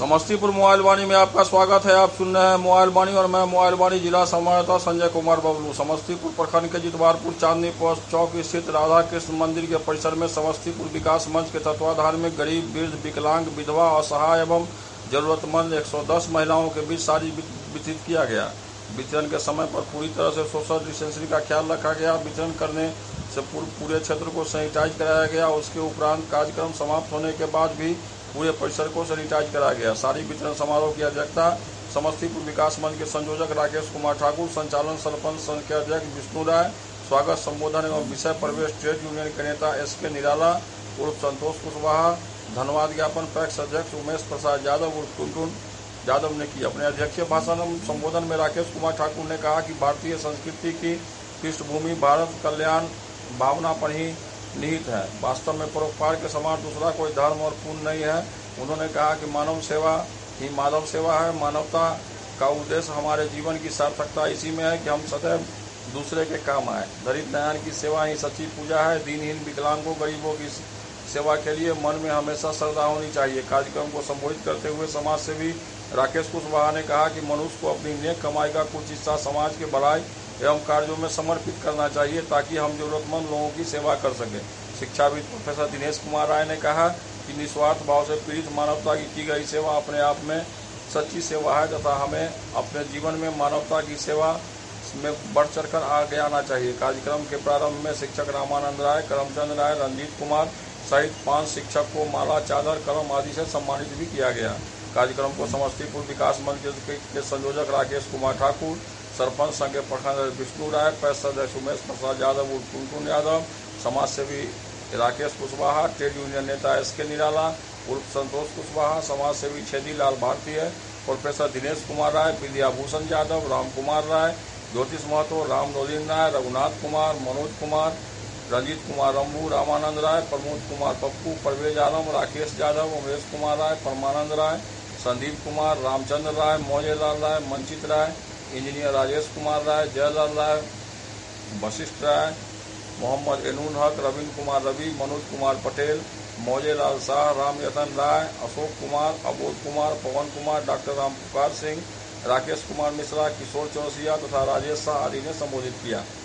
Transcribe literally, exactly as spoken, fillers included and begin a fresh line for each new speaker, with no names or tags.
Samastipur mobile वाणी में आपका स्वागत है। आप सुन रहे हैं मोबाइल वाणी और मैं मोबाइल वाणी जिला संवाददाता संजय कुमार बबलू। समस्तीपुर प्रखंड के जितवारपुर चांदनी पोस्ट चौक स्थित राधा कृष्ण मंदिर के परिसर में समस्तीपुर विकास मंच के तत्वाधान में गरीब, वृद्ध, विकलांग, विधवा, असहाय एवं जरूरतमंद एक सौ दस महिलाओं के बीच साड़ी वितरित किया गया। वितरण के समय पर पूरी तरह से सोशल डिस्टेंसिंग का ख्याल रखा गया। वितरण करने से पूर्व पूरे क्षेत्र को सैनिटाइज कराया गया। उसके उपरांत कार्यक्रम समाप्त होने के बाद भी पूरे परिसर को सैनिटाइज कराया गया। साड़ी वितरण समारोह की अध्यक्षता समस्तीपुर विकास मंच के संयोजक राकेश कुमार ठाकुर, संचालन सरपंच संघ के अध्यक्ष विष्णु राय, स्वागत संबोधन एवं विषय प्रवेश ट्रेड यूनियन के नेता एस के निराला उर्फ संतोष कुशवाहा, धन्यवाद ज्ञापन पैक्स अध्यक्ष उमेश प्रसाद यादव उर्फ टुनटुन यादव ने की। अपने अध्यक्षीय भाषण संबोधन में राकेश कुमार ठाकुर ने कहा कि भारतीय संस्कृति की पृष्ठभूमि भारत कल्याण भावना पर ही निहित है। वास्तव में परोपकार के समान दूसरा कोई धर्म और पुण्य नहीं है। उन्होंने कहा कि मानव सेवा ही माधव सेवा है। मानवता का उद्देश्य हमारे जीवन की सार्थकता इसी में है कि हम सदैव दूसरे के काम आए। दरिद्र नारायण की सेवा ही सच्ची पूजा है। दीनहीन, विकलांगों, गरीबों की सेवा के लिए मन में हमेशा श्रद्धा होनी चाहिए। कार्यक्रम को संबोधित करते हुए समाज सेवी राकेश कुशवाहा ने कहा कि मनुष्य को अपनी नेक कमाई का कुछ हिस्सा समाज के भलाई एवं कार्यों में समर्पित करना चाहिए ताकि हम जरूरतमंद लोगों की सेवा कर सकें। शिक्षाविद प्रोफेसर दिनेश कुमार राय ने कहा कि निस्वार्थ भाव से पीड़ित मानवता की की गई सेवा अपने आप में सच्ची सेवा है तथा हमें अपने जीवन में मानवता की सेवा में बढ़ चढ़कर आगे आना चाहिए। कार्यक्रम के प्रारंभ में शिक्षक रामानंद राय, करमचंद राय, रंजीत कुमार सहित पांच शिक्षक को माला, चादर, कलम आदि से सम्मानित भी किया गया। कार्यक्रम को समस्तीपुर विकास मंच के संयोजक राकेश कुमार ठाकुर, सरपंच संघ के प्रखंड विष्णु राय, पैक्स अध्यक्ष उमेश प्रसाद यादव उर्फ टुनटुन यादव, समाज सेवी राकेश कुशवाहा, ट्रेड यूनियन नेता एस के निराला उर्फ संतोष कुशवाहा, समाज सेवी छेदी लाल भारतीय, प्रोफेसर दिनेश कुमार राय, विद्याभूषण यादव, राम कुमार राय, ज्योतिष महतो, राम नोलिन राय, रघुनाथ कुमार, मनोज कुमार, रंजीत कुमार रंबू, रामानंद राय, प्रमोद कुमार पप्पू, परवेज आलम, राकेश यादव, उमेश कुमार राय, परमानंद राय, संदीप कुमार, रामचंद्र राय, मौजेलाल राय, मंचित राय, इंजीनियर राजेश कुमार राय, जयलाल राय, वशिष्ठ राय, मोहम्मद एनून हक, रविंद्र कुमार रवि, मनोज कुमार पटेल, मौजेलाल शाह, राम यतन राय, अशोक कुमार, अबोध कुमार, पवन कुमार, डॉक्टर राम पुकार सिंह, राकेश कुमार मिश्रा, किशोर चौरसिया तथा राजेश शाह आदि ने संबोधित किया।